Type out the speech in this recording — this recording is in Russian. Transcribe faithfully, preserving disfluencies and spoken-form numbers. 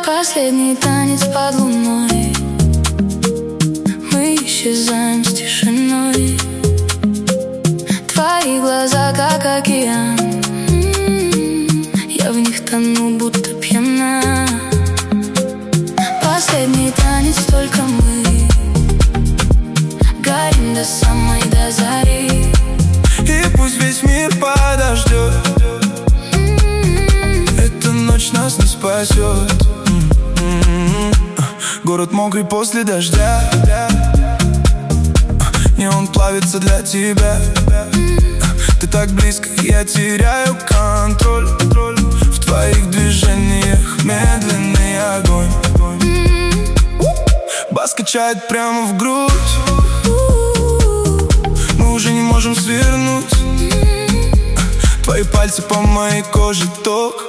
Последний танец под луной, мы исчезаем с тишиной. Твои глаза как океан, я в них тону, будто пьяна. Последний танец, только мы горим до самой до зари. И пусть весь мир подождет, эта ночь нас не спасет. Город мокрый после дождя, и он плавится для тебя. Ты так близко, я теряю контроль. В твоих движениях медленный огонь. Бас качает прямо в грудь, мы уже не можем свернуть. Твои пальцы по моей коже ток,